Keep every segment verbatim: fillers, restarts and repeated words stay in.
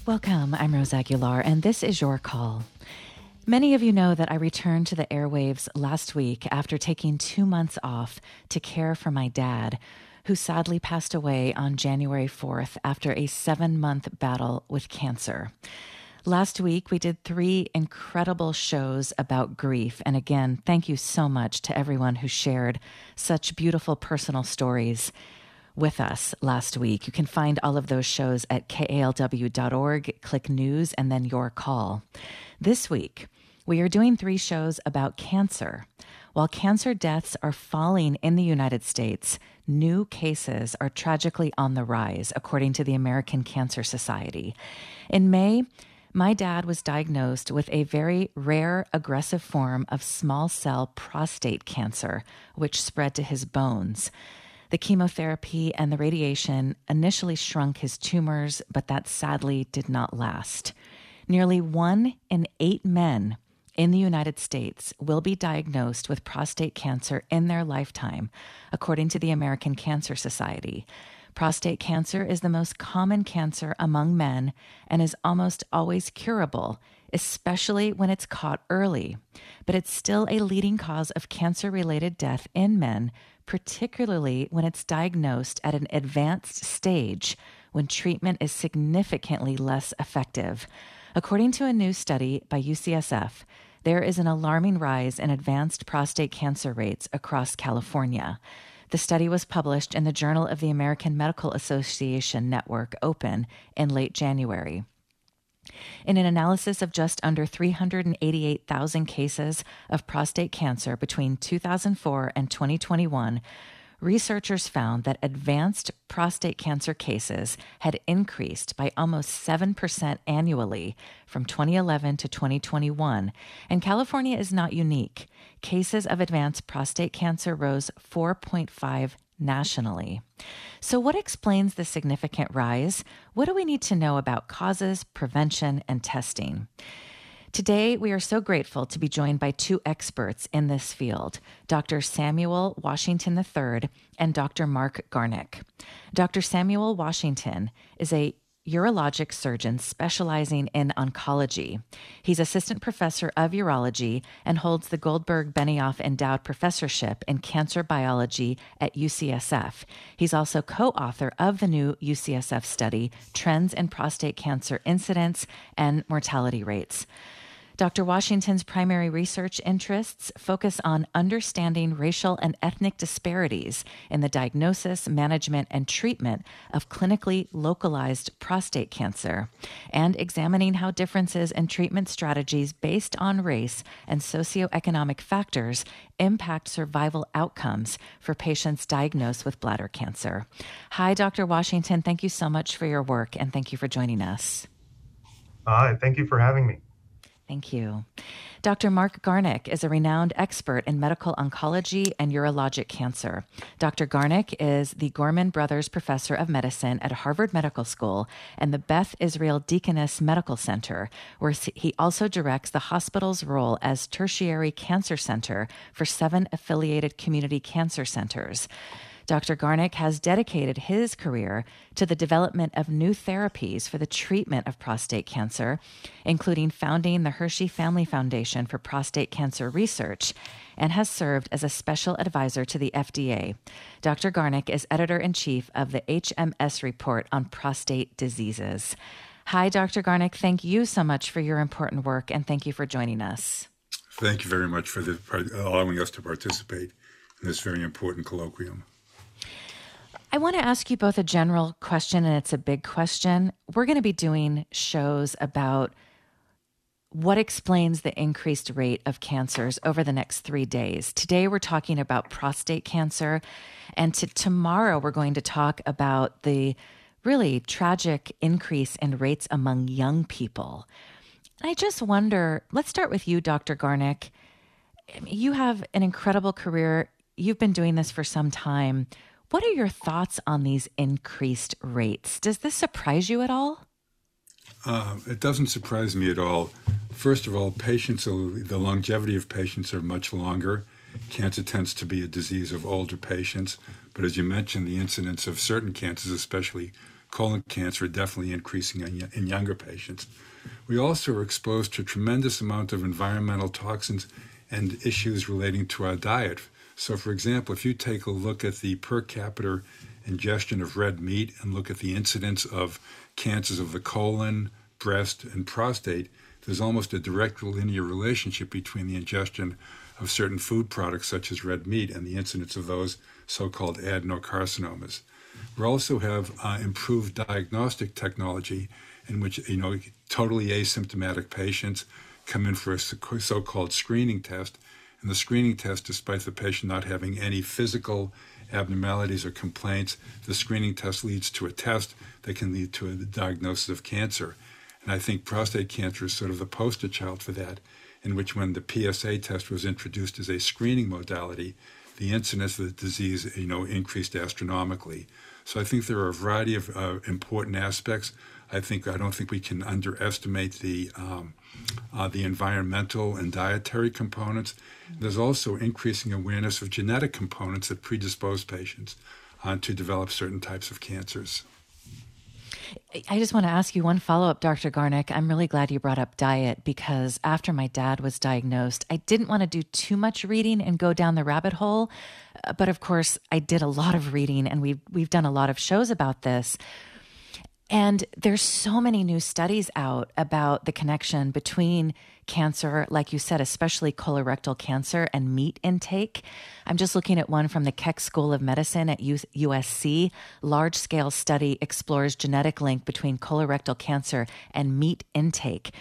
Welcome, I'm Rose Aguilar, and this is Your Call. Many of you know that I returned to the airwaves last week after taking two months off to care for my dad, who sadly passed away on January fourth after a seven-month battle with cancer. Last week, we did three incredible shows about grief, and again, thank you so much to everyone who shared such beautiful personal stories with us last week. You can find all of those shows at K A L W dot org, click news, and then Your Call. This week, we are doing three shows about cancer. While cancer deaths are falling in the United States, new cases are tragically on the rise, according to the American Cancer Society. In May, my dad was diagnosed with a very rare, aggressive form of small cell prostate cancer, which spread to his bones. The chemotherapy and the radiation initially shrunk his tumors, but that sadly did not last. Nearly one in eight men in the United States will be diagnosed with prostate cancer in their lifetime, according to the American Cancer Society. Prostate cancer is the most common cancer among men and is almost always curable, especially when it's caught early. But it's still a leading cause of cancer-related death in men, particularly when it's diagnosed at an advanced stage, when treatment is significantly less effective. According to a new study by U C S F, there is an alarming rise in advanced prostate cancer rates across California. The study was published in the Journal of the American Medical Association Network, Open, in late January. In an analysis of just under three hundred eighty-eight thousand cases of prostate cancer between two thousand four and twenty twenty-one, researchers found that advanced prostate cancer cases had increased by almost seven percent annually from twenty eleven to twenty twenty-one, and California is not unique. Cases of advanced prostate cancer rose four point five nationally. So what explains the significant rise? What do we need to know about causes, prevention, and testing? Today, we are so grateful to be joined by two experts in this field, Doctor Samuel Washington the third and Doctor Mark Garnick. Doctor Samuel Washington is a urologic surgeon specializing in oncology. He's assistant professor of urology and holds the Goldberg-Benioff Endowed Professorship in Cancer Biology at U C S F. He's also co-author of the new U C S F study, Trends in Prostate Cancer Incidence and Mortality Rates. Doctor Washington's primary research interests focus on understanding racial and ethnic disparities in the diagnosis, management, and treatment of clinically localized prostate cancer, and examining how differences in treatment strategies based on race and socioeconomic factors impact survival outcomes for patients diagnosed with bladder cancer. Hi, Doctor Washington. Thank you so much for your work, and thank you for joining us. Hi, thank you for having me. Thank you. Doctor Mark Garnick is a renowned expert in medical oncology and urologic cancer. Doctor Garnick is the Gorman Brothers Professor of Medicine at Harvard Medical School and the Beth Israel Deaconess Medical Center, where he also directs the hospital's role as tertiary cancer center for seven affiliated community cancer centers. Doctor Garnick has dedicated his career to the development of new therapies for the treatment of prostate cancer, including founding the Hershey Family Foundation for Prostate Cancer Research, and has served as a special advisor to the F D A. Doctor Garnick is editor-in-chief of the H M S Report on Prostate Diseases. Hi, Doctor Garnick. Thank you so much for your important work, and thank you for joining us. Thank you very much for the, allowing us to participate in this very important colloquium. I want to ask you both a general question, and it's a big question. We're going to be doing shows about what explains the increased rate of cancers over the next three days. Today, we're talking about prostate cancer, and to, tomorrow, we're going to talk about the really tragic increase in rates among young people. And I just wonder, let's start with you, Doctor Garnick. I mean, you have an incredible career. You've been doing this for some time. What are your thoughts on these increased rates? Does this surprise you at all? Uh, it doesn't surprise me at all. First of all, patients, the longevity of patients are much longer. Cancer tends to be a disease of older patients. But as you mentioned, the incidence of certain cancers, especially colon cancer are definitely increasing in, in younger patients. We also are exposed to a tremendous amount of environmental toxins and issues relating to our diet. So, for example, if you take a look at the per capita ingestion of red meat and look at the incidence of cancers of the colon, breast, and prostate, there's almost a direct linear relationship between the ingestion of certain food products such as red meat and the incidence of those so-called adenocarcinomas. We also have uh, improved diagnostic technology in which, you know, totally asymptomatic patients come in for a so-called screening test. And the screening test, despite the patient not having any physical abnormalities or complaints, the screening test leads to a test that can lead to a diagnosis of cancer. And I think prostate cancer is sort of the poster child for that, in which when the P S A test was introduced as a screening modality, the incidence of the disease, you know, increased astronomically. So I think there are a variety of uh, important aspects. I think I don't think we can underestimate the um, uh, the environmental and dietary components. There's also increasing awareness of genetic components that predispose patients uh, to develop certain types of cancers. I just want to ask you one follow-up, Doctor Garnick. I'm really glad you brought up diet because after my dad was diagnosed, I didn't want to do too much reading and go down the rabbit hole. Uh, But of course, I did a lot of reading and we've, we've done a lot of shows about this. And there's so many new studies out about the connection between cancer, like you said, especially colorectal cancer and meat intake. I'm just looking at one from the Keck School of Medicine at U S C. Large-scale study explores genetic link between colorectal cancer and meat intake.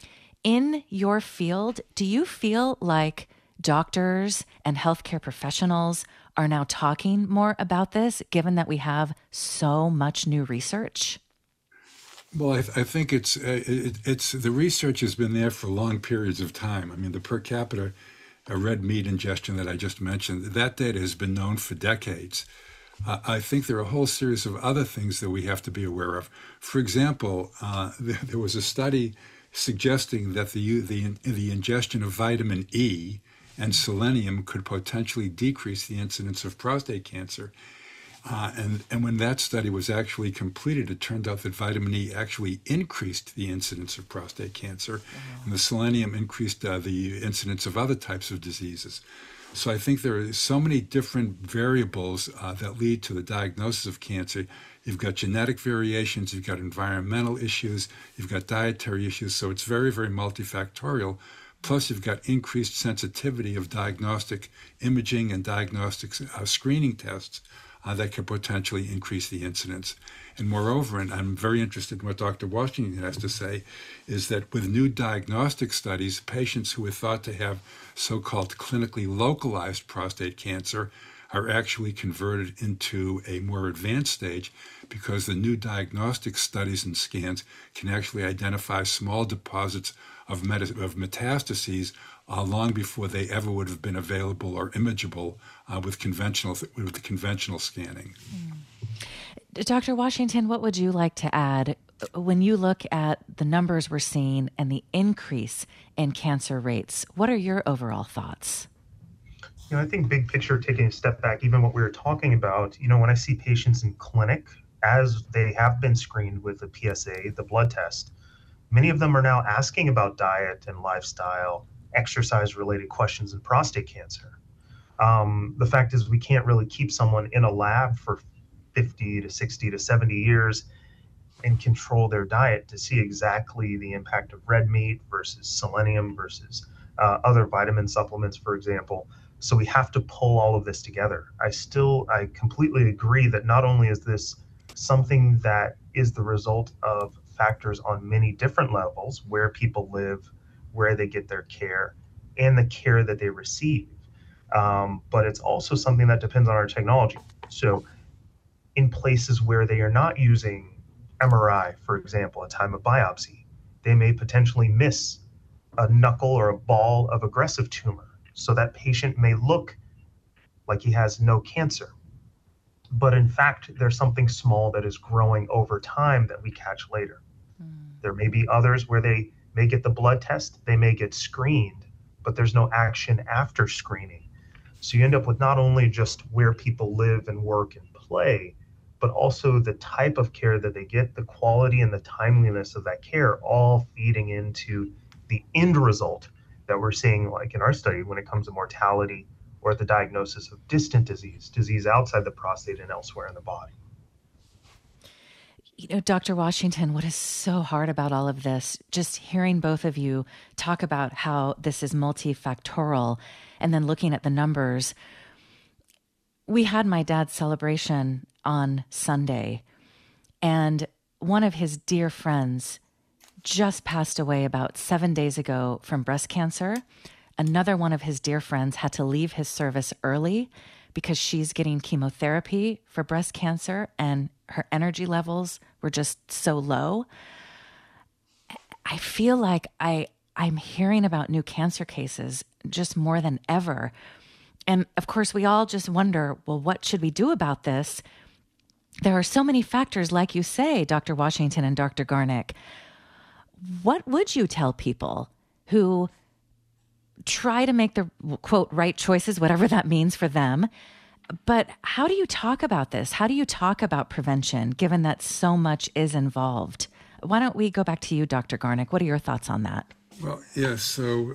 In your field, do you feel like doctors and healthcare professionals are now talking more about this, given that we have so much new research? Well, I, th- I think it's uh, it, it's the research has been there for long periods of time. I mean, the per capita uh, red meat ingestion that I just mentioned, that data has been known for decades. Uh, I think there are a whole series of other things that we have to be aware of. For example, uh, there, there was a study suggesting that the the the ingestion of vitamin E and selenium could potentially decrease the incidence of prostate cancer. Uh, and, and when that study was actually completed, it turned out that vitamin E actually increased the incidence of prostate cancer, wow. and the selenium increased uh, the incidence of other types of diseases. So I think there are so many different variables uh, that lead to the diagnosis of cancer. You've got genetic variations, you've got environmental issues, you've got dietary issues, so it's very, very multifactorial. Plus, you've got increased sensitivity of diagnostic imaging and diagnostic uh, screening tests Uh, that could potentially increase the incidence. And moreover, and I'm very interested in what Doctor Washington has to say, is that with new diagnostic studies, patients who are thought to have so-called clinically localized prostate cancer are actually converted into a more advanced stage because the new diagnostic studies and scans can actually identify small deposits of, met- of metastases Uh, long before they ever would have been available or imageable uh, with conventional with the conventional scanning. Mm. Doctor Washington, what would you like to add when you look at the numbers we're seeing and the increase in cancer rates? What are your overall thoughts? You know, I think big picture, taking a step back, even what we were talking about, you know, when I see patients in clinic, as they have been screened with the P S A, the blood test, many of them are now asking about diet and lifestyle, exercise-related questions in prostate cancer. Um, the fact is we can't really keep someone in a lab for fifty to sixty to seventy years and control their diet to see exactly the impact of red meat versus selenium versus uh, other vitamin supplements, for example. So we have to pull all of this together. I still, I completely agree that not only is this something that is the result of factors on many different levels, where people live, where they get their care, and the care that they receive. Um, but it's also something that depends on our technology. So in places where they are not using M R I, for example, at time of biopsy, they may potentially miss a knuckle or a ball of aggressive tumor. So that patient may look like he has no cancer. But in fact, there's something small that is growing over time that we catch later. Mm. There may be others where they may get the blood test, they may get screened, but there's no action after screening. So you end up with not only just where people live and work and play, but also the type of care that they get, the quality and the timeliness of that care, all feeding into the end result that we're seeing, like in our study, when it comes to mortality or the diagnosis of distant disease, disease outside the prostate and elsewhere in the body. You know, Doctor Washington, what is so hard about all of this, just hearing both of you talk about how this is multifactorial and then looking at the numbers. We had my dad's celebration on Sunday, and one of his dear friends just passed away about seven days ago from breast cancer. Another one of his dear friends had to leave his service early because she's getting chemotherapy for breast cancer and her energy levels were just so low. I feel like I, I'm hearing about new cancer cases just more than ever. And of course, we all just wonder, well, what should we do about this? There are so many factors, like you say, Doctor Washington and Doctor Garnick. What would you tell people who try to make the, quote, right choices, whatever that means for them? But how do you talk about this? How do you talk about prevention, given that so much is involved? Why don't we go back to you, Doctor Garnick? What are your thoughts on that? Well, yes. Yeah, so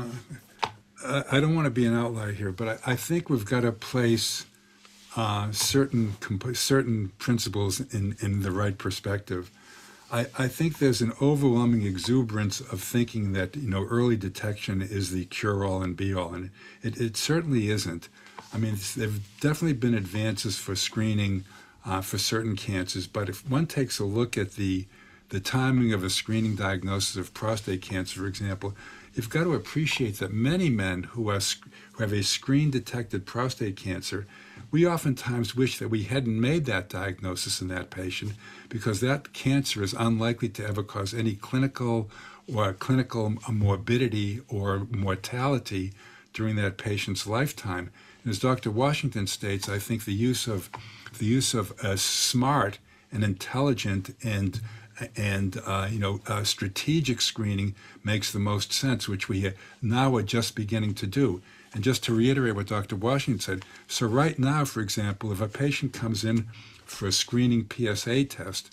uh, I don't want to be an outlier here, but I, I think we've got to place uh, certain comp- certain principles in, in the right perspective. I, I think there's an overwhelming exuberance of thinking that, you know, early detection is the cure-all and be-all, and it, it certainly isn't. I mean, there have definitely been advances for screening uh, for certain cancers, but if one takes a look at the the timing of a screening diagnosis of prostate cancer, for example, you've got to appreciate that many men who, are, who have a screen-detected prostate cancer, we oftentimes wish that we hadn't made that diagnosis in that patient because that cancer is unlikely to ever cause any clinical or clinical morbidity or mortality during that patient's lifetime. And as Doctor Washington states, I think the use of the use of uh, smart and intelligent and and uh, you know uh, strategic screening makes the most sense, which we now are just beginning to do. And just to reiterate what Doctor Washington said, so right now, for example, if a patient comes in for a screening P S A test,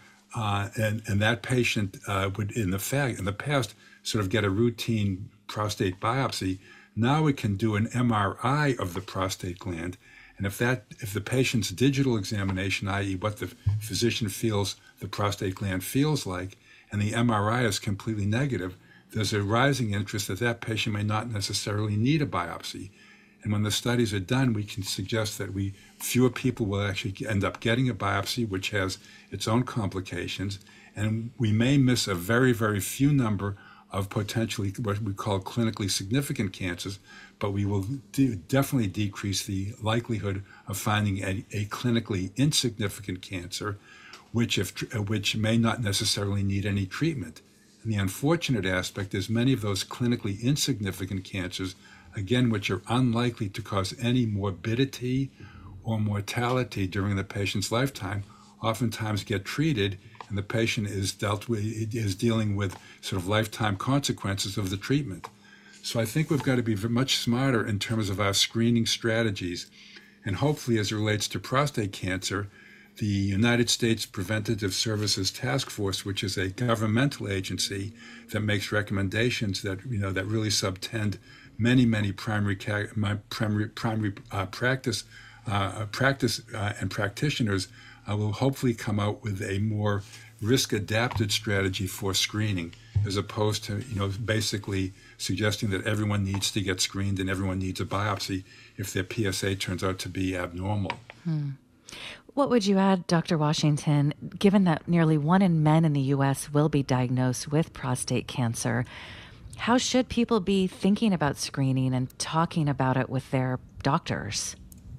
uh, and and that patient uh, would in the fact in the past sort of get a routine prostate biopsy, now we can do an M R I of the prostate gland. And if that, if the patient's digital examination, that is what the physician feels the prostate gland feels like, and the M R I is completely negative, there's a rising interest that that patient may not necessarily need a biopsy. And when the studies are done, we can suggest that we fewer people will actually end up getting a biopsy, which has its own complications, and we may miss a very, very few number of potentially what we call clinically significant cancers, but we will de- definitely decrease the likelihood of finding a, a clinically insignificant cancer, which if which may not necessarily need any treatment. And the unfortunate aspect is many of those clinically insignificant cancers, again, which are unlikely to cause any morbidity or mortality during the patient's lifetime, oftentimes get treated, and the patient is dealt with is dealing with sort of lifetime consequences of the treatment. So I think we've got to be much smarter in terms of our screening strategies, and hopefully, as it relates to prostate cancer, the United States Preventative Services Task Force, which is a governmental agency that makes recommendations that you know that really subtend many many primary primary primary uh, practice uh, practice uh, and practitioners. Uh, will hopefully come out with a more risk-adapted strategy for screening, as opposed to, you know, basically suggesting that everyone needs to get screened and everyone needs a biopsy if their P S A turns out to be abnormal. Hmm. What would you add, Doctor Washington, given that nearly one in men in the U S will be diagnosed with prostate cancer? How should people be thinking about screening and talking about it with their doctors?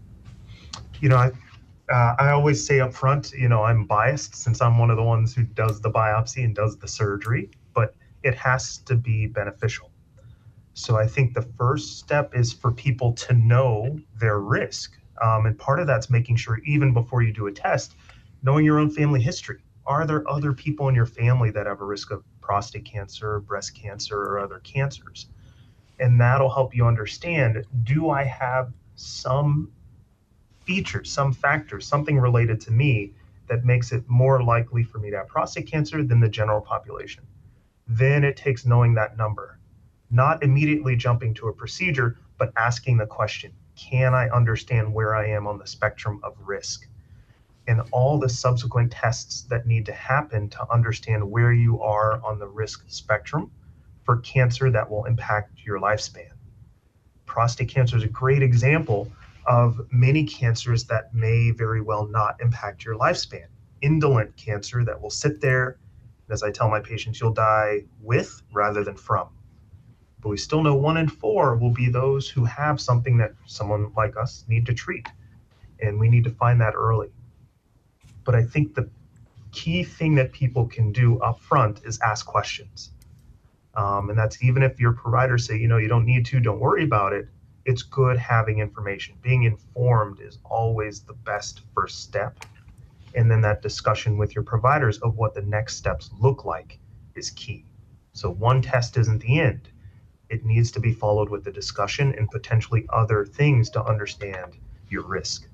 You know, I Uh, I always say up front, you know, I'm biased since I'm one of the ones who does the biopsy and does the surgery, but it has to be beneficial. So I think the first step is for people to know their risk. Um, and part of that's making sure, even before you do a test, knowing your own family history. Are there other people in your family that have a risk of prostate cancer, breast cancer, or other cancers? And that'll help you understand, do I have some feature, some factor, something related to me that makes it more likely for me to have prostate cancer than the general population. Then it takes knowing that number, not immediately jumping to a procedure, but asking the question, can I understand where I am on the spectrum of risk? And all the subsequent tests that need to happen to understand where you are on the risk spectrum for cancer that will impact your lifespan. Prostate cancer is a great example of many cancers that may very well not impact your lifespan. Indolent cancer that will sit there, as I tell my patients, you'll die with rather than from. But we still know one in four will be those who have something that someone like us need to treat. And we need to find that early. But I think the key thing that people can do up front is ask questions. Um, and that's even if your providers say, you know, you don't need to, don't worry about it. It's good having information. Being informed is always the best first step. And then that discussion with your providers of what the next steps look like is key. So one test isn't the end. It needs to be followed with a discussion and potentially other things to understand your risk.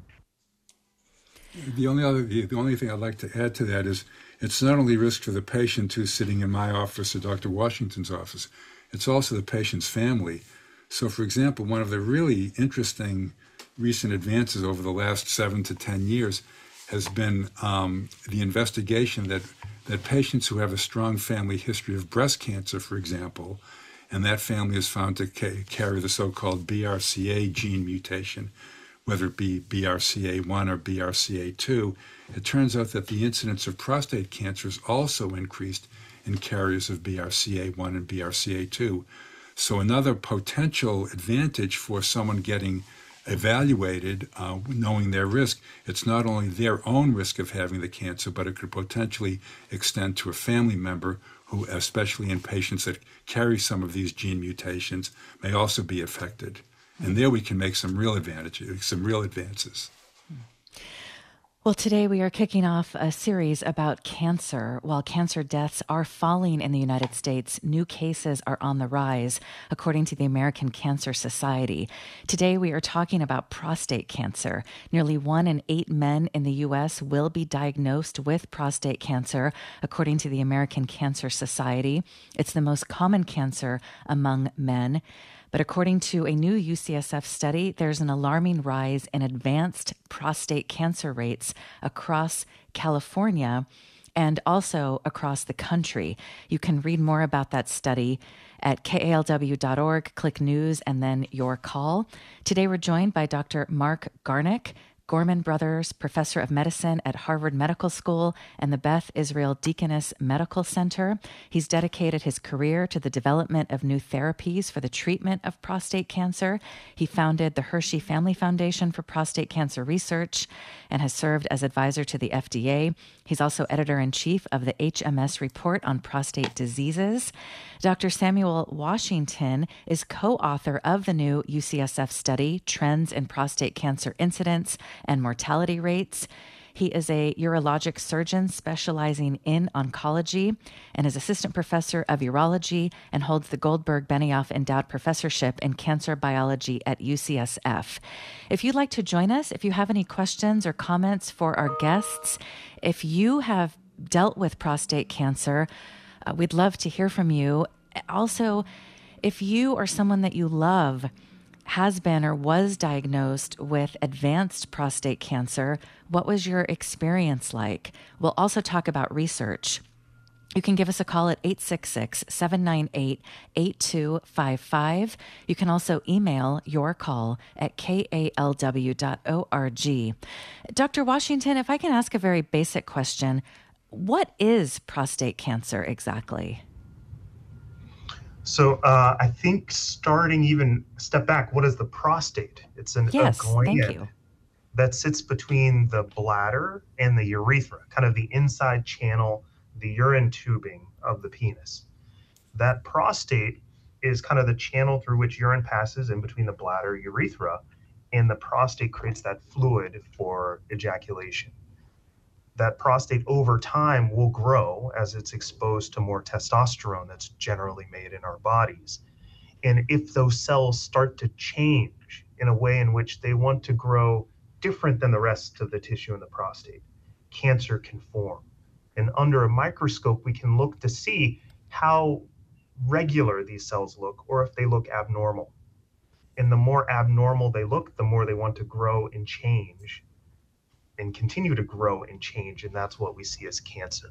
The only other, the, the only thing I'd like to add to that is it's not only risk for the patient who's sitting in my office or Doctor Washington's office, it's also the patient's family. So, for example, one of the really interesting recent advances over the last seven to ten years has been um, the investigation that, that patients who have a strong family history of breast cancer, for example, and that family is found to ca- carry the so-called B R C A gene mutation, whether it be B R C A one or B R C A two, it turns out that the incidence of prostate cancer is also increased in carriers of B R C A one and B R C A two. So another potential advantage for someone getting evaluated, uh, knowing their risk, it's not only their own risk of having the cancer, but it could potentially extend to a family member who, especially in patients that carry some of these gene mutations, may also be affected. And there we can make some real advantages, some real advances. Well, today we are kicking off a series about cancer. While cancer deaths are falling in the United States, new cases are on the rise, according to the American Cancer Society. Today we are talking about prostate cancer. Nearly one in eight men in the U S will be diagnosed with prostate cancer, according to the American Cancer Society. It's the most common cancer among men. But according to a new U C S F study, there's an alarming rise in advanced prostate cancer rates across California and also across the country. You can read more about that study at K A L W dot org, click news, and then your call. Today we're joined by Doctor Mark Garnick, Gorman Brothers Professor of Medicine at Harvard Medical School and the Beth Israel Deaconess Medical Center. He's dedicated his career to the development of new therapies for the treatment of prostate cancer. He founded the Hershey Family Foundation for Prostate Cancer Research and has served as advisor to the F D A. He's also editor-in-chief of the H M S Report on Prostate Diseases. Doctor Samuel Washington is co-author of the new U C S F study, Trends in Prostate Cancer Incidence and Mortality Rates. He is a urologic surgeon specializing in oncology and is assistant professor of urology and holds the Goldberg Benioff Endowed Professorship in Cancer Biology at U C S F. If you'd like to join us, if you have any questions or comments for our guests, if you have dealt with prostate cancer, uh, we'd love to hear from you. Also, if you or someone that you love has been or was diagnosed with advanced prostate cancer, what was your experience like? We'll also talk about research. You can give us a call at eight six six, seven nine eight, eight two five five. You can also email your call at K A L W dot org. Doctor Washington, if I can ask a very basic question, what is prostate cancer exactly? So uh, I think starting even a step back, what is the prostate? It's an, yes, a gland thank you. that sits between the bladder and the urethra, kind of the inside channel, the urine tubing of the penis. That prostate is kind of the channel through which urine passes in between the bladder and urethra, and the prostate creates that fluid for ejaculation. That prostate over time will grow as it's exposed to more testosterone that's generally made in our bodies. And if those cells start to change in a way in which they want to grow different than the rest of the tissue in the prostate, cancer can form. And under a microscope, we can look to see how regular these cells look or if they look abnormal. And the more abnormal they look, the more they want to grow and change and continue to grow and change. And that's what we see as cancer.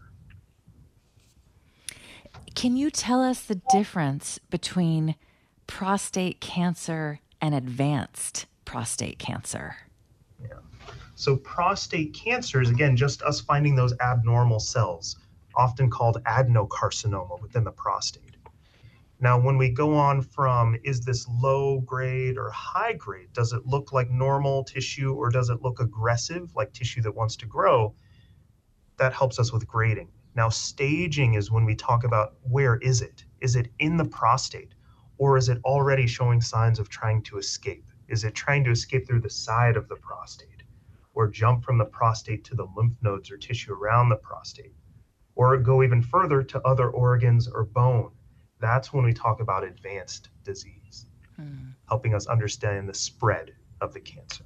Can you tell us the difference between prostate cancer and advanced prostate cancer? Yeah. So prostate cancer is, again, just us finding those abnormal cells, often called adenocarcinoma within the prostate. Now, when we go on from, is this low grade or high grade? Does it look like normal tissue or does it look aggressive, like tissue that wants to grow? That helps us with grading. Now, staging is when we talk about where is it? Is it in the prostate or is it already showing signs of trying to escape? Is it trying to escape through the side of the prostate or jump from the prostate to the lymph nodes or tissue around the prostate or go even further to other organs or bone? That's when we talk about advanced disease, hmm. helping us understand the spread of the cancer.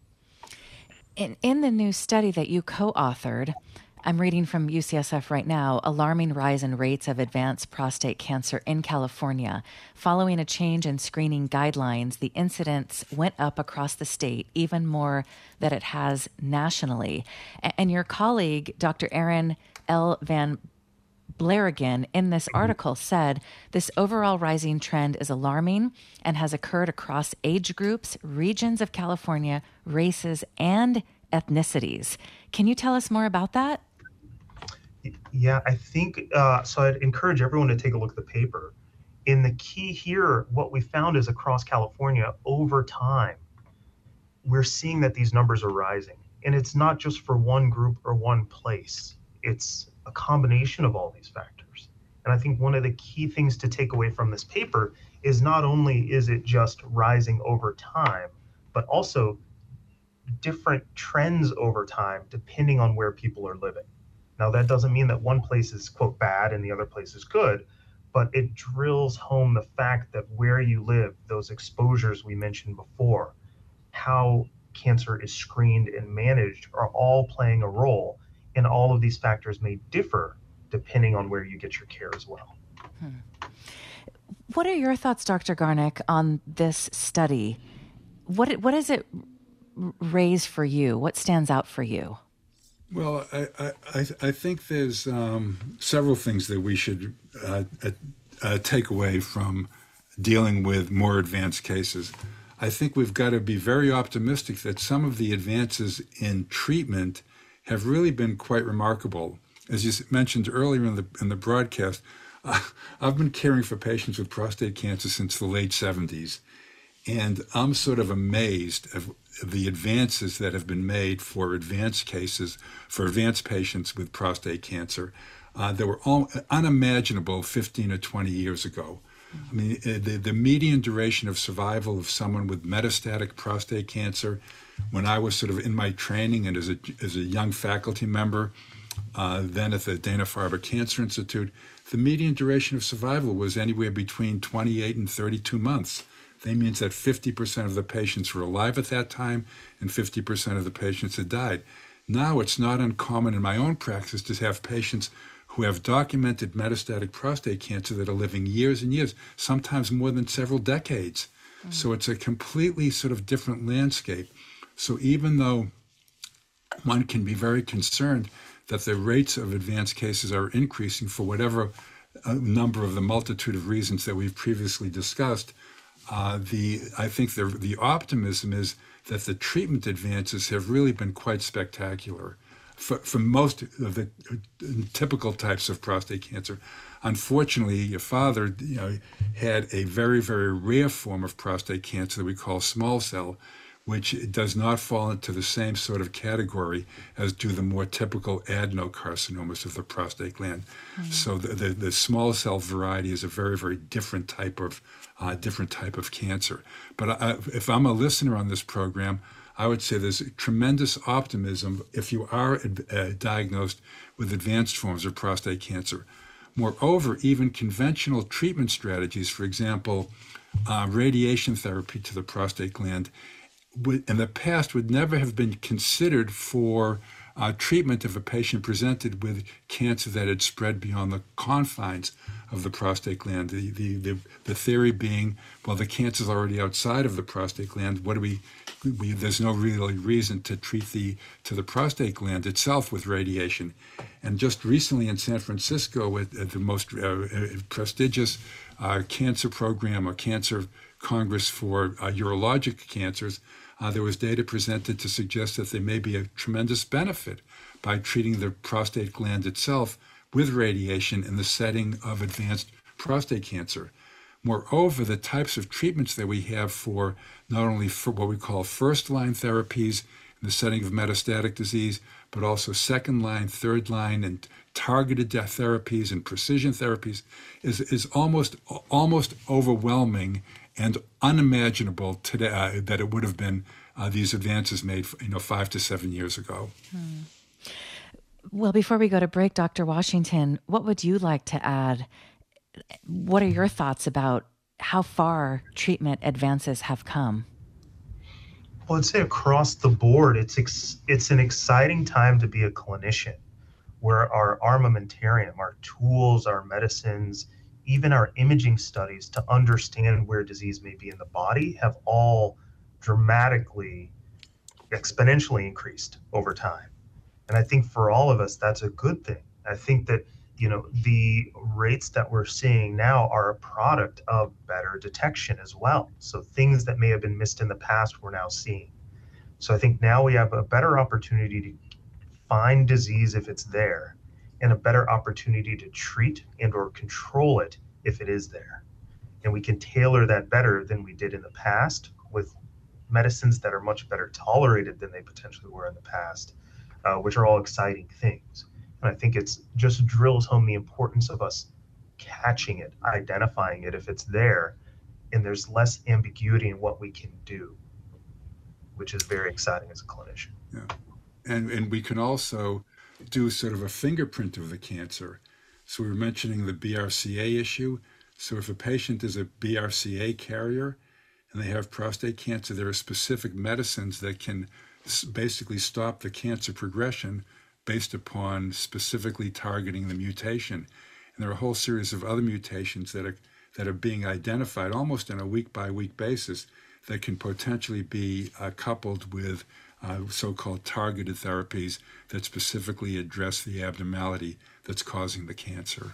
In, in the new study that you co-authored, I'm reading from U C S F right now, alarming rise in rates of advanced prostate cancer in California. Following a change in screening guidelines, the incidence went up across the state, even more than it has nationally. And your colleague, Doctor Aaron L. Van Blarigan, in this article said this overall rising trend is alarming and has occurred across age groups, regions of California, races, and ethnicities. Can you tell us more about that? Yeah, I think, uh, so I'd encourage everyone to take a look at the paper. And the key here, what we found is across California over time, we're seeing that these numbers are rising. And it's not just for one group or one place. It's a combination of all these factors. And I think one of the key things to take away from this paper is not only is it just rising over time, but also different trends over time depending on where people are living. Now, that doesn't mean that one place is, quote, bad and the other place is good, but it drills home the fact that where you live, those exposures we mentioned before, how cancer is screened and managed are all playing a role. And all of these factors may differ depending on where you get your care as well. Hmm. What are your thoughts, Doctor Garnick, on this study? What what does it raise for you? What stands out for you? Well, I I, I think there's um, several things that we should uh, uh, take away from dealing with more advanced cases. I think we've got to be very optimistic that some of the advances in treatment have really been quite remarkable. As you mentioned earlier in the in the broadcast, uh, I've been caring for patients with prostate cancer since the late seventies, and I'm sort of amazed of the advances that have been made for advanced cases, for advanced patients with prostate cancer uh, that were all unimaginable fifteen or twenty years ago. I mean, the, the median duration of survival of someone with metastatic prostate cancer, when I was sort of in my training and as a, as a young faculty member, uh, then at the Dana-Farber Cancer Institute, the median duration of survival was anywhere between twenty-eight and thirty-two months. That means that fifty percent of the patients were alive at that time and fifty percent of the patients had died. Now it's not uncommon in my own practice to have patients who have documented metastatic prostate cancer that are living years and years, sometimes more than several decades. Mm. So it's a completely sort of different landscape. So even though one can be very concerned that the rates of advanced cases are increasing for whatever uh, number of the multitude of reasons that we've previously discussed, uh, the I think the, the optimism is that the treatment advances have really been quite spectacular for, for most of the typical types of prostate cancer. Unfortunately, your father you know, had a very, very rare form of prostate cancer that we call small cell, which does not fall into the same sort of category as do the more typical adenocarcinomas of the prostate gland. Mm-hmm. So the, the, the small cell variety is a very, very different type of uh, different type of cancer. But I, if I'm a listener on this program, I would say there's tremendous optimism if you are uh, diagnosed with advanced forms of prostate cancer. Moreover, even conventional treatment strategies, for example, uh, radiation therapy to the prostate gland, would, in the past would never have been considered for uh, treatment of a patient presented with cancer that had spread beyond the confines of the prostate gland. The, the, the, the theory being, well, the cancer is already outside of the prostate gland. What do we, we, there's no really reason to treat the, to the prostate gland itself with radiation. And just recently in San Francisco, at, at the most uh, prestigious uh, cancer program or cancer Congress for uh, urologic cancers, uh, there was data presented to suggest that there may be a tremendous benefit by treating the prostate gland itself with radiation in the setting of advanced prostate cancer. Moreover, the types of treatments that we have for not only for what we call first-line therapies in the setting of metastatic disease, but also second-line, third-line, and targeted therapies and precision therapies is, is almost almost overwhelming and unimaginable today uh, that it would have been uh, these advances made, you know, five to seven years ago. Hmm. Well, before we go to break, Doctor Washington, what would you like to add? What are your thoughts about how far treatment advances have come? Well, I'd say across the board, it's ex- it's an exciting time to be a clinician, where our armamentarium, our tools, our medicines, even our imaging studies to understand where disease may be in the body have all dramatically, exponentially increased over time. And I think for all of us, that's a good thing. I think that, you know, the rates that we're seeing now are a product of better detection as well. So things that may have been missed in the past, we're now seeing. So I think now we have a better opportunity to find disease if it's there, and a better opportunity to treat and or control it if it is there. And we can tailor that better than we did in the past with medicines that are much better tolerated than they potentially were in the past, uh, which are all exciting things. And I think it's just drills home the importance of us catching it, identifying it if it's there, and there's less ambiguity in what we can do, which is very exciting as a clinician. Yeah. And, and we can also do sort of a fingerprint of the cancer. So we were mentioning the B R C A issue. So if a patient is a B R C A carrier and they have prostate cancer, there are specific medicines that can basically stop the cancer progression based upon specifically targeting the mutation. And there are a whole series of other mutations that are that are being identified almost on a week-by-week basis that can potentially be uh, coupled with uh, so-called targeted therapies that specifically address the abnormality that's causing the cancer.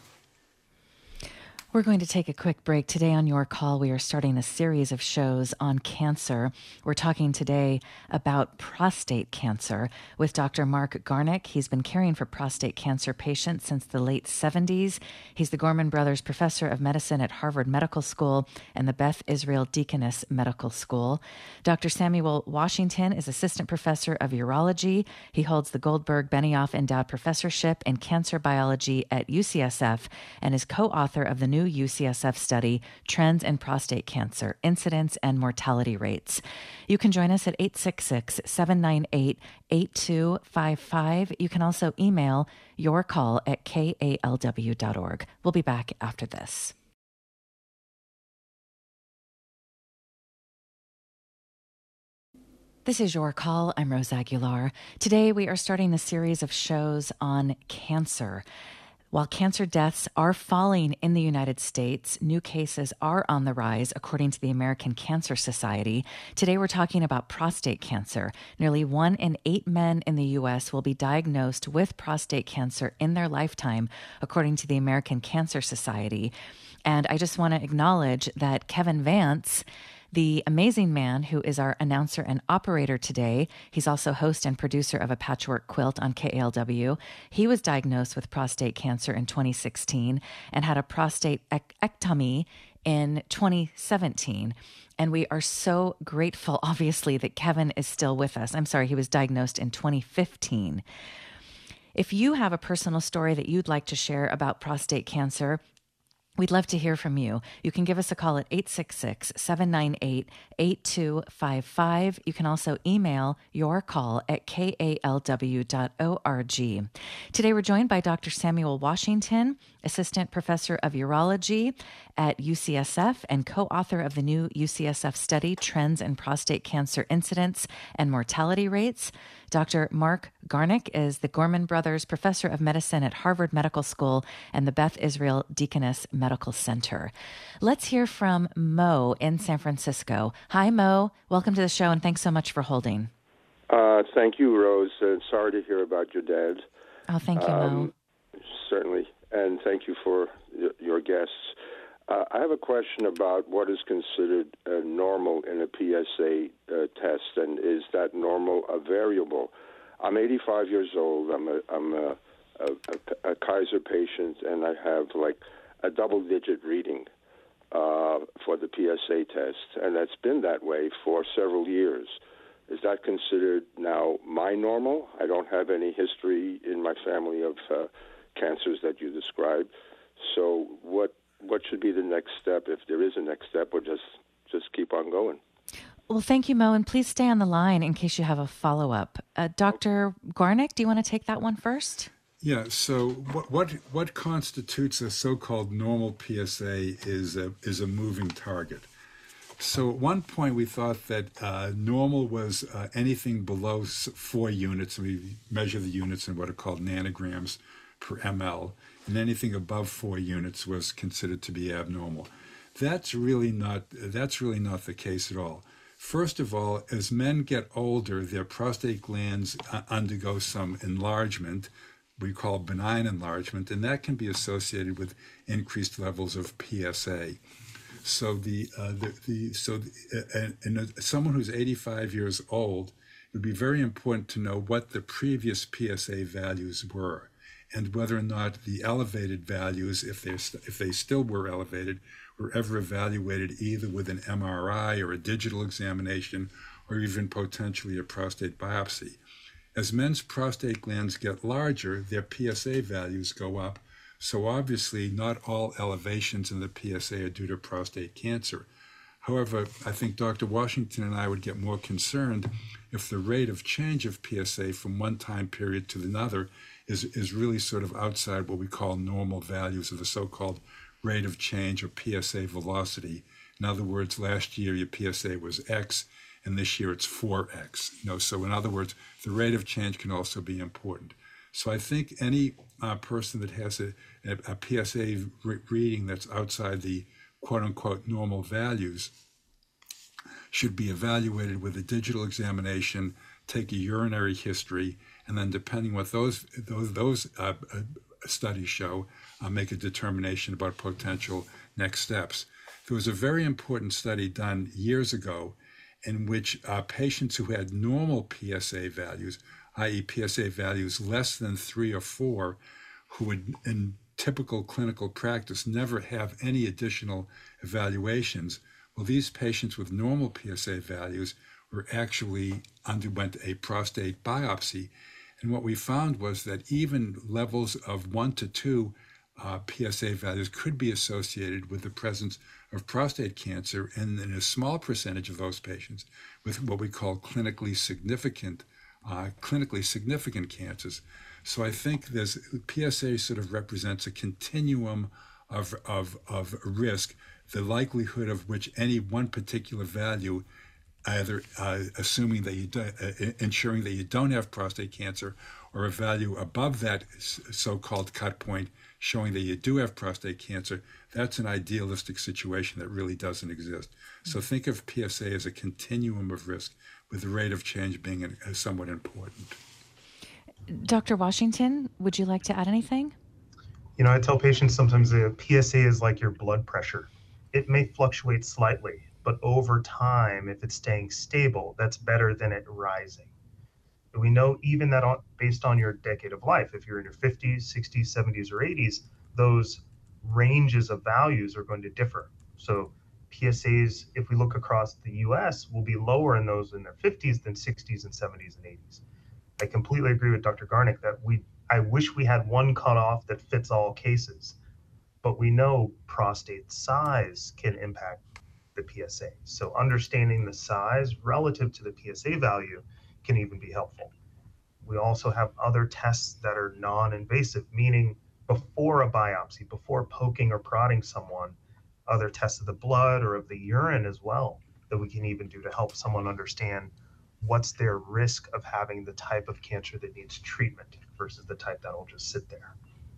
We're going to take a quick break. Today on Your Call, we are starting a series of shows on cancer. We're talking today about prostate cancer with Doctor Mark Garnick. He's been caring for prostate cancer patients since the late seventies. He's the Gorman Brothers Professor of Medicine at Harvard Medical School and the Beth Israel Deaconess Medical School. Doctor Samuel Washington is Assistant Professor of Urology. He holds the Goldberg Benioff Endowed Professorship in Cancer Biology at U C S F and is co-author of the new U C S F study, Trends in Prostate Cancer, Incidence and Mortality Rates. You can join us at eight six six, seven nine eight, eight two five five. You can also email your call at k a l w dot org. We'll be back after this. This is Your Call. I'm Rose Aguilar. Today we are starting a series of shows on cancer. While cancer deaths are falling in the United States, new cases are on the rise, according to the American Cancer Society. Today, we're talking about prostate cancer. Nearly one in eight men in the U S will be diagnosed with prostate cancer in their lifetime, according to the American Cancer Society. And I just want to acknowledge that Kevin Vance, the amazing man who is our announcer and operator today, he's also host and producer of A Patchwork Quilt on K A L W. He was diagnosed with prostate cancer in twenty sixteen and had a prostate ectomy in twenty seventeen. And we are so grateful, obviously, that Kevin is still with us. I'm sorry, he was diagnosed in twenty fifteen. If you have a personal story that you'd like to share about prostate cancer, We'd love to hear from you. You can give us a call at eight six six, seven nine eight, eight two five five. You can also email your call at k a l w dot org. Today we're joined by Doctor Samuel Washington, Assistant Professor of Urology at U C S F and co-author of the new U C S F study, Trends in Prostate Cancer Incidence and Mortality Rates. Doctor Mark Garnick is the Gorman Brothers Professor of Medicine at Harvard Medical School and the Beth Israel Deaconess Medical Center. Let's hear from Mo in San Francisco. Hi, Mo. Welcome to the show, and thanks so much for holding. Uh, thank you, Rose. Uh, sorry to hear about your dad. Oh, thank you, um, Mo. Certainly, and thank you for y- your guests. Uh, I have a question about what is considered uh, normal in a P S A uh, test, and is that normal a variable? I'm eighty-five years old. I'm a I'm a, a, a Kaiser patient, and I have like a double-digit reading uh, for the P S A test, and that's been that way for several years. Is that considered now my normal? I don't have any history in my family of uh, cancers that you described. So what what should be the next step, if there is a next step, or just just keep on going? Well, thank you, Mo, and please stay on the line in case you have a follow-up. Uh, Doctor Garnick, do you want to take that one first? Yeah, so what what, what constitutes a so-called normal P S A is a, is a moving target. So at one point we thought that uh, normal was uh, anything below four units, and we measure the units in what are called nanograms per ml, and anything above four units was considered to be abnormal. That's really not that's really not the case at all. First of all, as men get older, their prostate glands uh, undergo some enlargement, we call benign enlargement, and that can be associated with increased levels of P S A. So the uh, the, the so the, uh, and, and someone who's eighty-five years old, it would be very important to know what the previous P S A values were, and whether or not the elevated values, if they st- if they still were elevated, were ever evaluated either with an M R I or a digital examination, or even potentially a prostate biopsy. As men's prostate glands get larger, their P S A values go up. So obviously, not all elevations in the P S A are due to prostate cancer. However, I think Doctor Washington and I would get more concerned if the rate of change of P S A from one time period to another is, is really sort of outside what we call normal values of the so-called rate of change or P S A velocity. In other words, last year your P S A was X, and this year it's four X. You know, so in other words, the rate of change can also be important. So I think any uh, person that has a, a, a P S A re- reading that's outside the quote-unquote normal values should be evaluated with a digital examination, take a urinary history, and then depending what those those, those uh, uh, studies show, uh, make a determination about potential next steps. There was a very important study done years ago in which uh, patients who had normal P S A values, that is P S A values less than three or four, who would in typical clinical practice never have any additional evaluations. Well, these patients with normal P S A values were actually underwent a prostate biopsy. And what we found was that even levels of one to two uh, P S A values could be associated with the presence of prostate cancer, and in a small percentage of those patients with what we call clinically significant, uh, clinically significant cancers. So I think there's P S A sort of represents a continuum of of of risk, the likelihood of which any one particular value, either uh, assuming that you do, uh, ensuring that you don't have prostate cancer, or a value above that so-called cut point showing that you do have prostate cancer, that's an idealistic situation that really doesn't exist. So think of P S A as a continuum of risk, with the rate of change being an, uh, somewhat important. Doctor Washington, would you like to add anything? You know, I tell patients sometimes the P S A is like your blood pressure. It may fluctuate slightly, but over time, if it's staying stable, that's better than it rising. And we know even that on, based on your decade of life, if you're in your fifties, sixties, seventies, or eighties, those ranges of values are going to differ. So P S As, if we look across the U S, will be lower in those in their fifties than sixties and seventies and eighties. I completely agree with Doctor Garnick that we, I wish we had one cutoff that fits all cases. but we know prostate size can impact the P S A. So understanding the size relative to the P S A value can even be helpful. We also have other tests that are non-invasive, meaning before a biopsy, before poking or prodding someone, other tests of the blood or of the urine as well that we can even do to help someone understand what's their risk of having the type of cancer that needs treatment versus the type that will just sit there.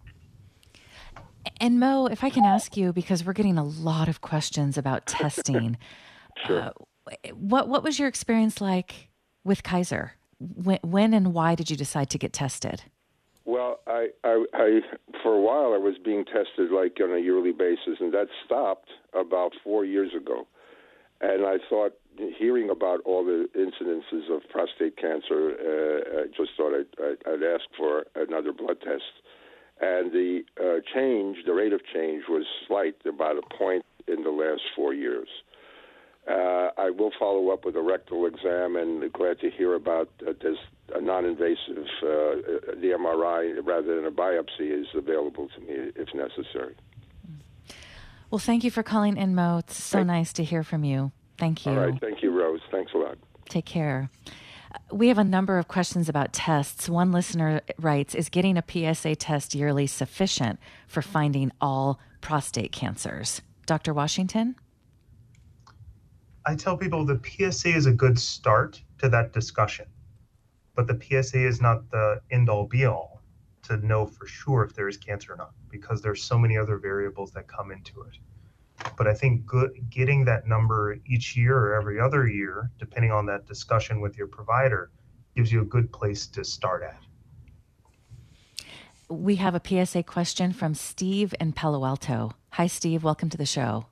And Mo, if I can ask you, because we're getting a lot of questions about testing, Sure. uh, what what was your experience like with Kaiser? When, when and why did you decide to get tested? Well, I, I, I, for a while, I was being tested like on a yearly basis, and that stopped about four years ago. And I thought, hearing about all the incidences of prostate cancer, uh, I just thought I'd, I'd, I'd ask for another blood test. And the uh, change, the rate of change was slight, about a point in the last four years. Uh, I will follow up with a rectal exam, and glad to hear about uh, this a non-invasive, uh, the M R I rather than a biopsy is available to me if necessary. Well, thank you for calling in, Mo. It's so Thank- nice to hear from you. Thank you. All right, thank you, Rose. Thanks a lot. Take care. We have a number of questions about tests. One listener writes, is getting a P S A test yearly sufficient for finding all prostate cancers? Doctor Washington? I tell people the P S A is a good start to that discussion, but the P S A is not the end-all be-all to know for sure if there is cancer or not, because there's so many other variables that come into it. But I think good, getting that number each year or every other year, depending on that discussion with your provider, gives you a good place to start at. We have a P S A question from Steve in Palo Alto. Hi, Steve. Welcome to the show.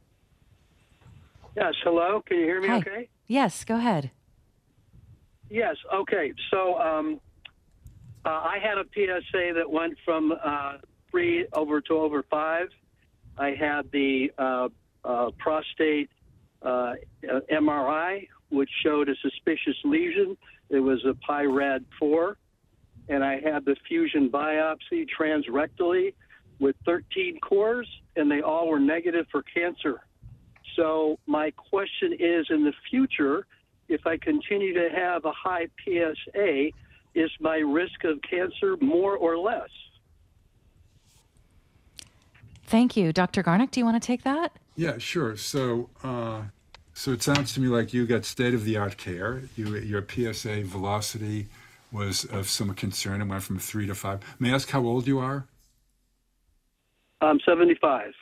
Yes, hello. Can you hear me Hi. okay? Yes, go ahead. Yes, okay. So um, uh, I had a P S A that went from uh, three over to over five. I had the uh, uh, prostate uh, M R I, which showed a suspicious lesion. It was a P I R A D four. And I had the fusion biopsy transrectally with thirteen cores, and they all were negative for cancer. So my question is, in the future, if I continue to have a high P S A, is my risk of cancer more or less? Thank you. Doctor Garnick, do you want to take that? Yeah, sure. So, uh, so it sounds to me like you got state-of-the-art care. You, your P S A velocity was of some concern and went from three to five. May I ask how old you are? I'm seventy-five.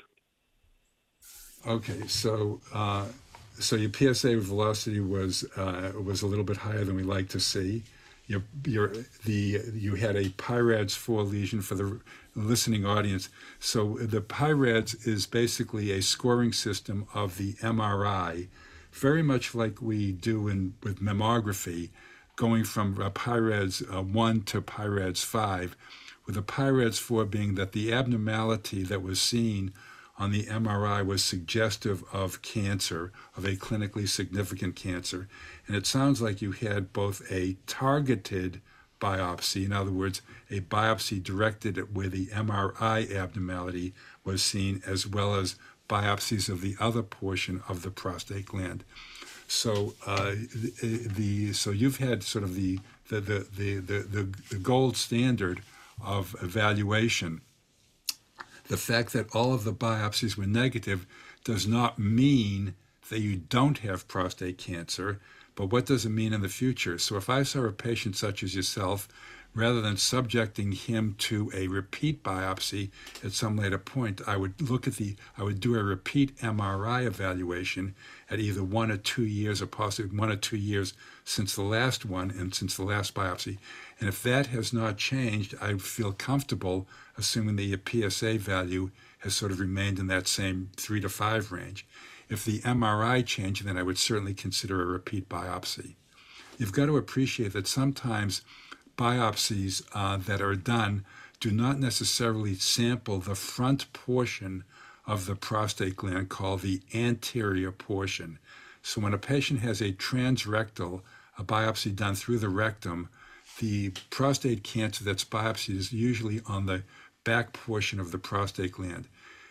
Okay, so uh, so your P S A velocity was uh, was a little bit higher than we like to see. Your your the you had a P I R A D S four lesion for the listening audience. So the P I R A D S is basically a scoring system of the M R I, very much like we do in with mammography, going from uh, P I R A D S uh, one to P I R A D S five, with the P I R A D S four being that the abnormality that was seen on the M R I was suggestive of cancer, of a clinically significant cancer. And it sounds like you had both a targeted biopsy, in other words, a biopsy directed at where the M R I abnormality was seen, as well as biopsies of the other portion of the prostate gland. So uh, the, the so you've had sort of the the the the, the, the, the gold standard of evaluation. The fact that all of the biopsies were negative does not mean that you don't have prostate cancer, but what does it mean in the future? So if I saw a patient such as yourself, rather than subjecting him to a repeat biopsy at some later point, I would look at the, I would do a repeat M R I evaluation at either one or two years, or possibly one or two years since the last one and since the last biopsy. And if that has not changed, I feel comfortable assuming that your P S A value has sort of remained in that same three to five range. If the M R I changed, then I would certainly consider a repeat biopsy. You've got to appreciate that sometimes biopsies uh, that are done do not necessarily sample the front portion of the prostate gland called the anterior portion. So when a patient has a transrectal, a biopsy done through the rectum, the prostate cancer that's biopsied is usually on the back portion of the prostate gland.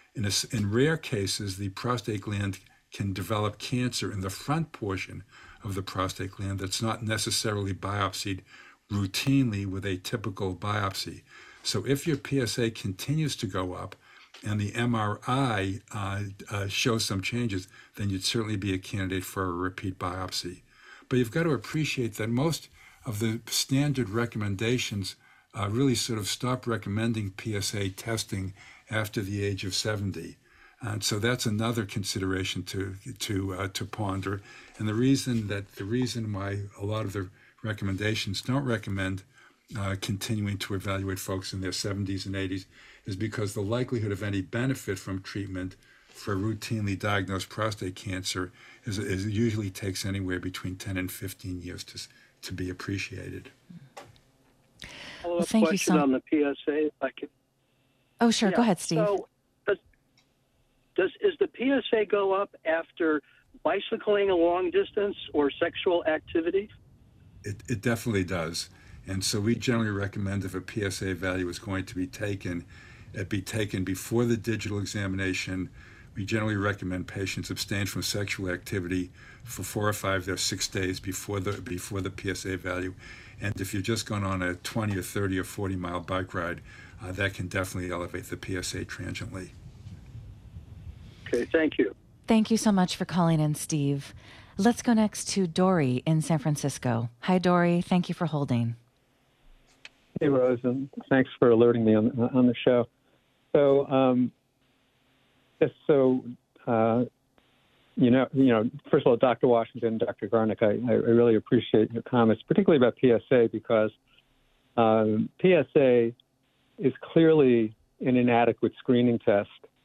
In, a, in rare cases, the prostate gland can develop cancer in the front portion of the prostate gland that's not necessarily biopsied routinely with a typical biopsy. So if your P S A continues to go up and the M R I uh, uh, shows some changes, then you'd certainly be a candidate for a repeat biopsy. But you've got to appreciate that most of the standard recommendations uh, really sort of stop recommending P S A testing after the age of seventy. And so that's another consideration to to uh, to ponder. And the reason that the reason why a lot of the recommendations don't recommend uh, continuing to evaluate folks in their seventies and eighties is because the likelihood of any benefit from treatment for routinely diagnosed prostate cancer is, is usually takes anywhere between ten and fifteen years to to be appreciated. Follow-up thank you question so- on the P S A, if I could. Oh, sure. Yeah, Go ahead, Steve. So, does, does is the P S A go up after bicycling a long distance or sexual activity? It, it definitely does. And so we generally recommend if a P S A value is going to be taken, it be taken before the digital examination. We generally recommend patients abstain from sexual activity for four or five or six days before the before the P S A value. And if you're just going on a twenty or thirty or forty mile bike ride, uh, that can definitely elevate the P S A transiently. Okay, thank you. Thank you so much for calling in, Steve. Let's go next to Dory in San Francisco. Hi, Dory. Thank you for holding. Hey, Rose, and thanks for alerting me on on the show. So, um, just so uh, you know, you know, first of all, Doctor Washington, Doctor Garnick, I, I really appreciate your comments, particularly about P S A, because um, P S A is clearly an inadequate screening test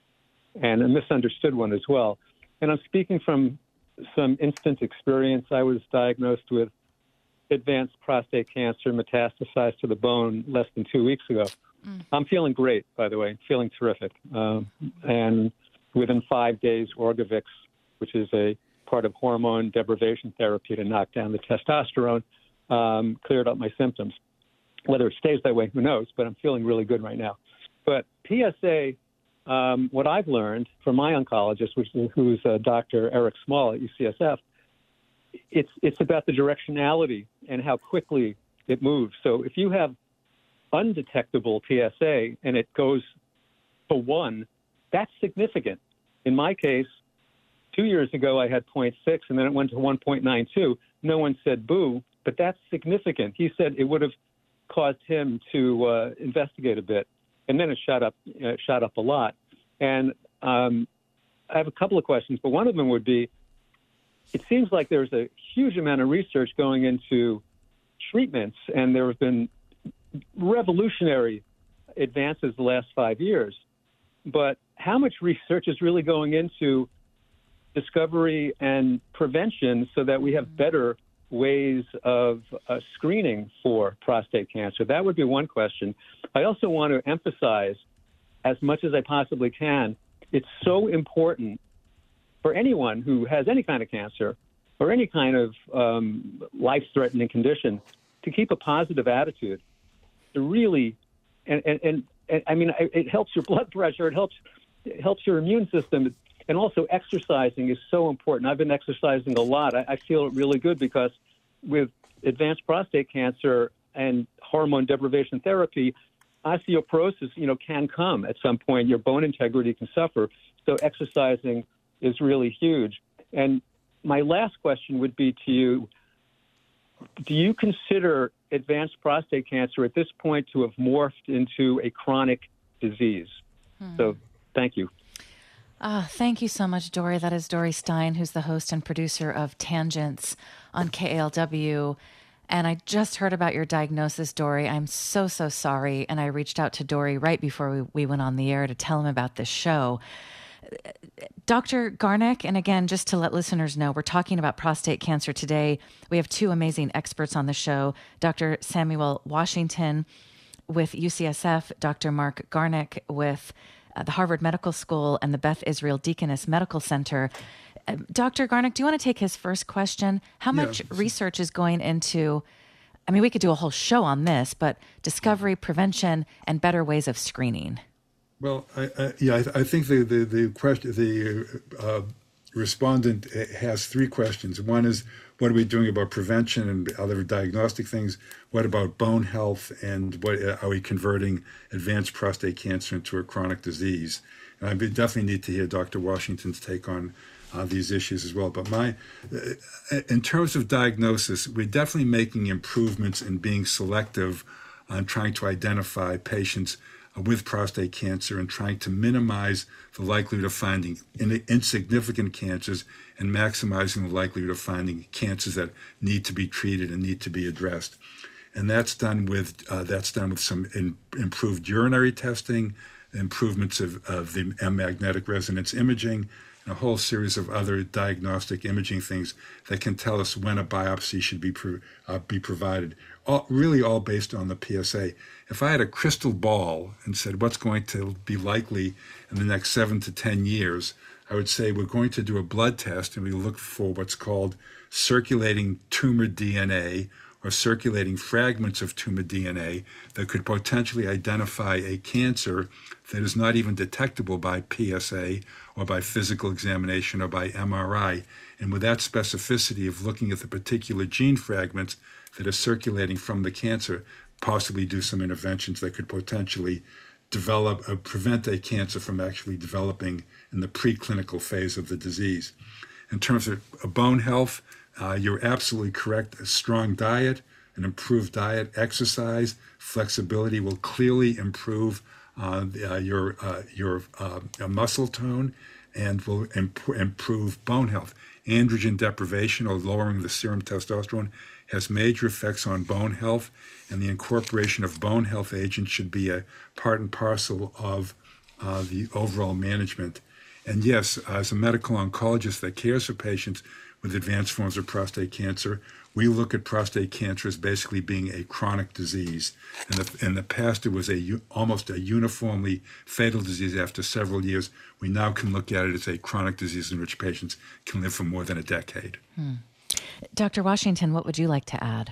and a misunderstood one as well. And I'm speaking from some instant experience. I was diagnosed with advanced prostate cancer metastasized to the bone less than two weeks ago. Mm. I'm feeling great, by the way, feeling terrific. Um, and within five days, Orgovyx, which is a part of hormone deprivation therapy to knock down the testosterone, um, cleared up my symptoms. Whether it stays that way, who knows, but I'm feeling really good right now. But P S A, um, what I've learned from my oncologist, which is, who's uh, Doctor Eric Small at U C S F, it's it's about the directionality and how quickly it moves. So if you have undetectable P S A and it goes to one, that's significant. In my case, two years ago I had zero point six and then it went to one point nine two. No one said boo, but that's significant. He said it would have caused him to uh, investigate a bit, and then it shot up uh, shot up a lot. And um, I have a couple of questions, but one of them would be, it seems like there's a huge amount of research going into treatments, and there have been revolutionary advances the last five years. But how much research is really going into discovery and prevention so that we have better ways of uh, screening for prostate cancer? That would be one question. I also want to emphasize, as much as I possibly can, it's so important for anyone who has any kind of cancer or any kind of um, life-threatening condition to keep a positive attitude, to really, and, and, and, and I mean, it helps your blood pressure, it helps, it helps your immune system, and also exercising is so important. I've been exercising a lot. I, I feel really good because with advanced prostate cancer and hormone deprivation therapy, osteoporosis, you know, can come at some point. Your bone integrity can suffer. So exercising is really huge. And my last question would be to you, do you consider advanced prostate cancer at this point to have morphed into a chronic disease? Hmm. So thank you. Ah, thank you so much, Dory. That is Dory Stein, who's the host and producer of Tangents on K A L W. And I just heard about your diagnosis, Dory. I'm so, so sorry. And I reached out to Dory right before we, we went on the air to tell him about this show. Doctor Garnick, and again, just to let listeners know, we're talking about prostate cancer today. We have two amazing experts on the show, Doctor Samuel Washington with U C S F, Doctor Mark Garnick with uh, the Harvard Medical School and the Beth Israel Deaconess Medical Center. Uh, Doctor Garnick, do you want to take his first question? How much yeah. research is going into, I mean, we could do a whole show on this, but discovery, prevention, and better ways of screening? Well, I, I, yeah, I, I think the the the question the uh, respondent has three questions. One is, what are we doing about prevention and other diagnostic things? What about bone health, and what are we converting advanced prostate cancer into a chronic disease? And I definitely need to hear Doctor Washington's take on uh, these issues as well. But my, uh, in terms of diagnosis, we're definitely making improvements in being selective on trying to identify patients with prostate cancer and trying to minimize the likelihood of finding in, insignificant cancers and maximizing the likelihood of finding cancers that need to be treated and need to be addressed. And that's done with uh, that's done with some in, improved urinary testing, improvements of, of the magnetic resonance imaging, and a whole series of other diagnostic imaging things that can tell us when a biopsy should be pro, uh, be provided. All, really all based on the P S A. If I had a crystal ball and said what's going to be likely in the next seven to ten years, I would say we're going to do a blood test and we look for what's called circulating tumor D N A or circulating fragments of tumor D N A that could potentially identify a cancer that is not even detectable by P S A or by physical examination or by M R I. And with that specificity of looking at the particular gene fragments that are circulating from the cancer, possibly do some interventions that could potentially develop, uh, prevent a cancer from actually developing in the preclinical phase of the disease. In terms of uh, bone health, uh, you're absolutely correct. A strong diet, an improved diet, exercise, flexibility will clearly improve uh, uh, your uh, your uh, muscle tone and will imp- improve bone health. Androgen deprivation, or lowering the serum testosterone, has major effects on bone health, and the incorporation of bone health agents should be a part and parcel of uh, the overall management. And yes, as a medical oncologist that cares for patients with advanced forms of prostate cancer, we look at prostate cancer as basically being a chronic disease. In the, in the past, it was a almost a uniformly fatal disease after several years. We now can look at it as a chronic disease in which patients can live for more than a decade. Hmm. Doctor Washington, what would you like to add?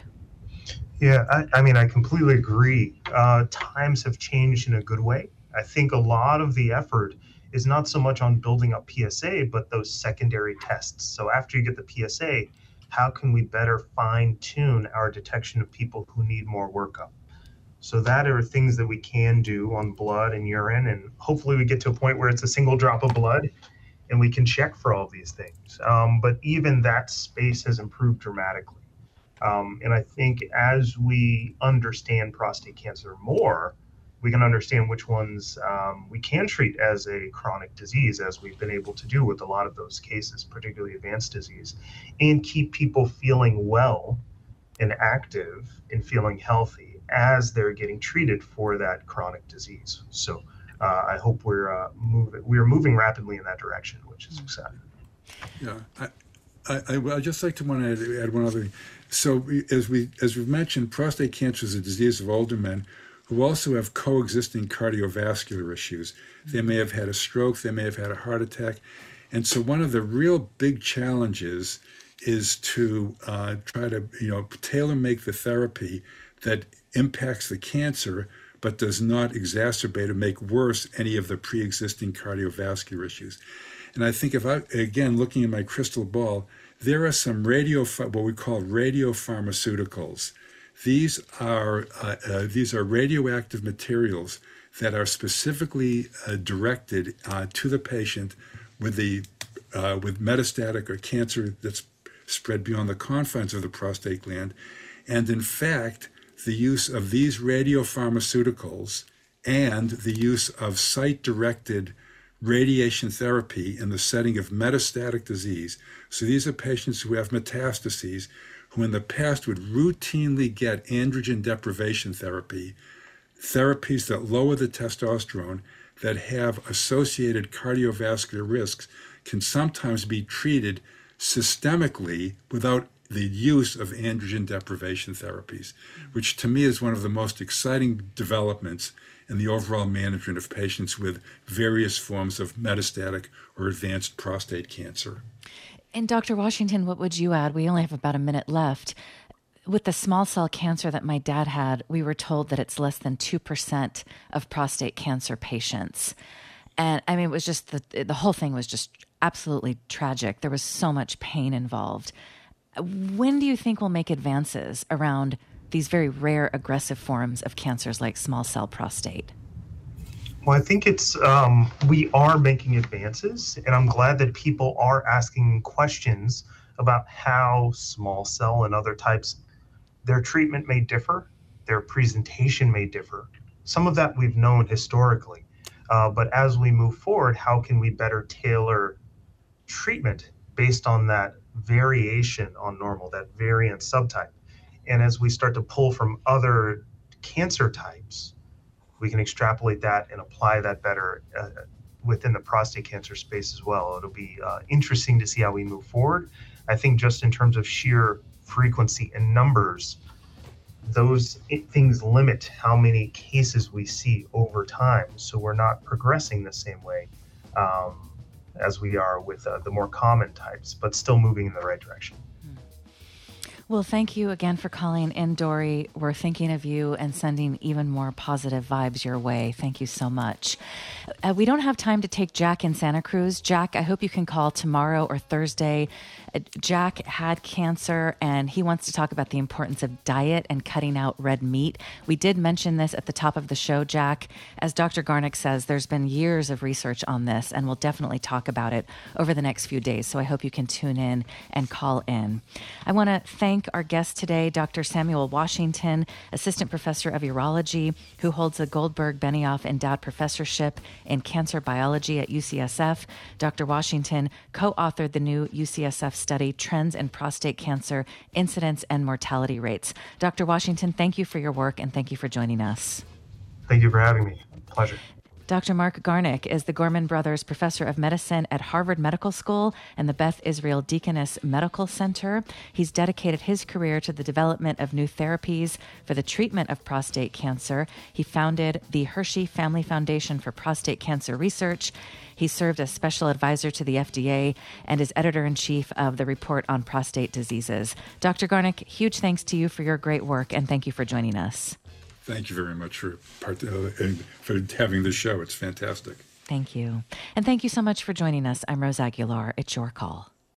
Yeah, I, I mean, I completely agree. Uh, times have changed in a good way. I think a lot of the effort is not so much on building up P S A, but those secondary tests. So after you get the P S A, how can we better fine tune our detection of people who need more workup? So that are things that we can do on blood and urine, and hopefully we get to a point where it's a single drop of blood and we can check for all these things. Um, but even that space has improved dramatically. Um, and I think as we understand prostate cancer more, we can understand which ones um, we can treat as a chronic disease, as we've been able to do with a lot of those cases, particularly advanced disease, and keep people feeling well and active and feeling healthy as they're getting treated for that chronic disease. So uh, I hope we're uh, moving we're moving rapidly in that direction, which is exciting. Yeah, I, I, I just like to want to add, add one other thing. So as we as we've mentioned, prostate cancer is a disease of older men who also have coexisting cardiovascular issues. They may have had a stroke, they may have had a heart attack. And so one of the real big challenges is to uh, try to, you know, tailor make the therapy that impacts the cancer, but does not exacerbate or make worse any of the pre-existing cardiovascular issues. And I think if I, again, looking at my crystal ball, there are some radio, what we call radiopharmaceuticals. These are uh, uh, these are radioactive materials that are specifically uh, directed uh, to the patient with the uh, with metastatic or cancer that's spread beyond the confines of the prostate gland. And in fact, the use of these radiopharmaceuticals and the use of site-directed radiation therapy in the setting of metastatic disease. So these are patients who have metastases, who in the past would routinely get androgen deprivation therapy, therapies that lower the testosterone, that have associated cardiovascular risks, can sometimes be treated systemically without the use of androgen deprivation therapies, which to me is one of the most exciting developments in the overall management of patients with various forms of metastatic or advanced prostate cancer. And Doctor Washington, what would you add? We only have about a minute left. with the small cell cancer that my dad had, we were told that it's less than two percent of prostate cancer patients. And I mean, it was just the, the whole thing was just absolutely tragic. There was so much pain involved. When do you think we'll make advances around these very rare aggressive forms of cancers like small cell prostate? Well, I think it's, um, we are making advances, and I'm glad that people are asking questions about how small cell and other types, their treatment may differ, their presentation may differ. Some of that we've known historically, uh, but as we move forward, how can we better tailor treatment based on that variation on normal, that variant subtype? And as we start to pull from other cancer types, we can extrapolate that and apply that better uh, within the prostate cancer space as well. It'll be uh, interesting to see how we move forward. I think just in terms of sheer frequency and numbers, those things limit how many cases we see over time. So we're not progressing the same way um, as we are with uh, the more common types, but still moving in the right direction. Well, thank you again for calling in, Dory. We're thinking of you and sending even more positive vibes your way. Thank you so much. Uh, we don't have time to take Jack in Santa Cruz. Jack, I hope you can call tomorrow or Thursday. Uh, Jack had cancer, and he wants to talk about the importance of diet and cutting out red meat. We did mention this at the top of the show, Jack. As Doctor Garnick says, there's been years of research on this, and we'll definitely talk about it over the next few days. So I hope you can tune in and call in. I want to thank our guest today, Doctor Samuel Washington, Assistant Professor of Urology, who holds a Goldberg-Benioff Endowed Professorship in Cancer Biology at U C S F. Doctor Washington co-authored the new U C S F study, Trends in Prostate Cancer Incidence and Mortality Rates. Doctor Washington, thank you for your work, and thank you for joining us. Thank you for having me. Pleasure. Doctor Mark Garnick is the Gorman Brothers Professor of Medicine at Harvard Medical School and the Beth Israel Deaconess Medical Center. He's dedicated his career to the development of new therapies for the treatment of prostate cancer. He founded the Hershey Family Foundation for Prostate Cancer Research. He served as special advisor to the F D A and is editor-in-chief of the Report on Prostate Diseases. Doctor Garnick, huge thanks to you for your great work, and thank you for joining us. Thank you very much for part, uh, for having this show. It's fantastic. Thank you. And thank you so much for joining us. I'm Rose Aguilar. It's your call.